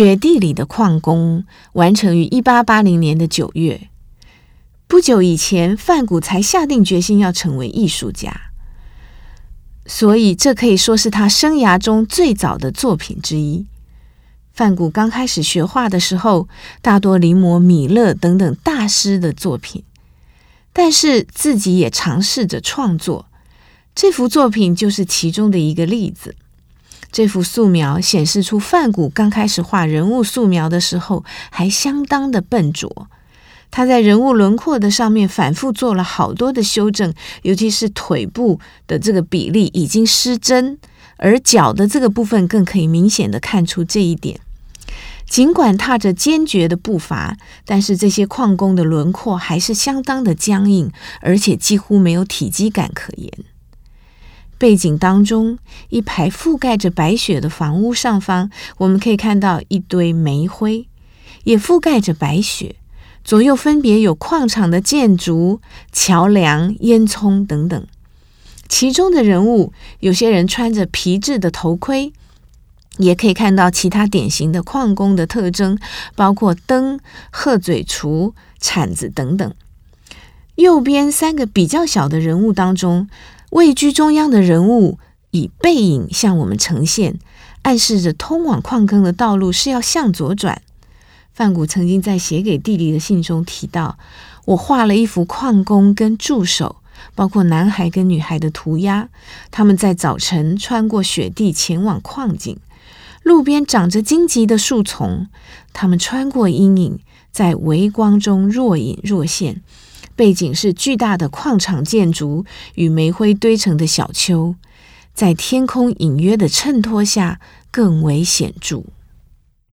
雪地里的矿工完成于1880年的9月。不久以前，梵谷才下定决心要成为艺术家，所以这可以说是他生涯中最早的作品之一。梵谷刚开始学画的时候，大多临摹米勒等等大师的作品，但是自己也尝试着创作。这幅作品就是其中的一个例子。这幅素描显示出梵谷刚开始画人物素描的时候还相当的笨拙，他在人物轮廓的上面反复做了好多的修正，尤其是腿部的这个比例已经失真，而脚的这个部分更可以明显的看出这一点。尽管踏着坚决的步伐，但是这些矿工的轮廓还是相当的僵硬，而且几乎没有体积感可言。背景当中，一排覆盖着白雪的房屋上方，我们可以看到一堆煤灰，也覆盖着白雪。左右分别有矿场的建筑、桥梁、烟囱等等。其中的人物，有些人穿着皮质的头盔，也可以看到其他典型的矿工的特征，包括灯、鹤嘴锄、铲子等等。右边3个比较小的人物当中，位居中央的人物以背影向我们呈现，暗示着通往矿坑的道路是要向左转。梵谷曾经在写给弟弟的信中提到，我画了一幅矿工跟助手，包括男孩跟女孩的涂鸦，他们在早晨穿过雪地前往矿井，路边长着荆棘的树丛，他们穿过阴影，在微光中若隐若现，背景是巨大的矿场建筑与煤灰堆成的小丘，在天空隐约的衬托下更为显著。